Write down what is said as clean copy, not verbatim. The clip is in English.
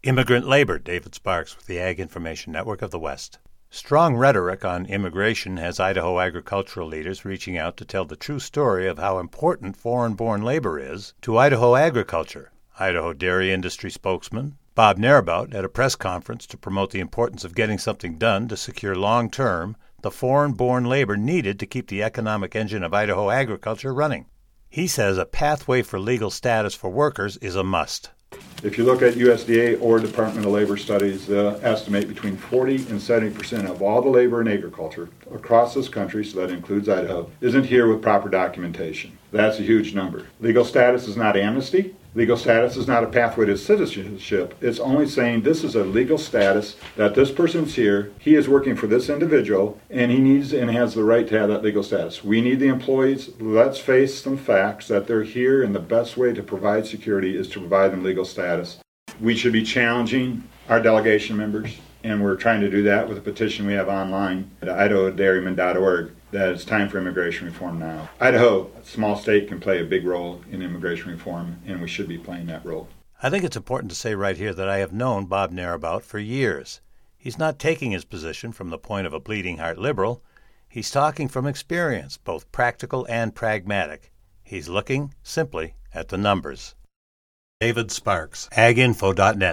Immigrant labor, David Sparks with the Ag Information Network of the West. Strong rhetoric on immigration has Idaho agricultural leaders reaching out to tell the true story of how important foreign-born labor is to Idaho agriculture. Idaho dairy industry spokesman Bob Narabout at a press conference to promote the importance of getting something done to secure long-term the foreign-born labor needed to keep the economic engine of Idaho agriculture running. He says a pathway for legal status for workers is a must. If you look at USDA or Department of Labor studies, they'll estimate between 40 and 70% of all the labor in agriculture across this country, so that includes Idaho, isn't here with proper documentation. That's a huge number. Legal status is not amnesty. Legal status is not a pathway to citizenship. It's only saying this is a legal status that this person's here, he is working for this individual, and he needs and has the right to have that legal status. We need the employees. Let's face some facts that they're here, and the best way to provide security is to provide them legal status. We should be challenging our delegation members, and we're trying to do that with a petition we have online at idahodairymen.org. That it's time for immigration reform now. Idaho, a small state, can play a big role in immigration reform, and we should be playing that role. I think it's important to say right here that I have known Bob Narabout for years. He's not taking his position from the point of a bleeding heart liberal. He's talking from experience, both practical and pragmatic. He's looking simply at the numbers. David Sparks, aginfo.net.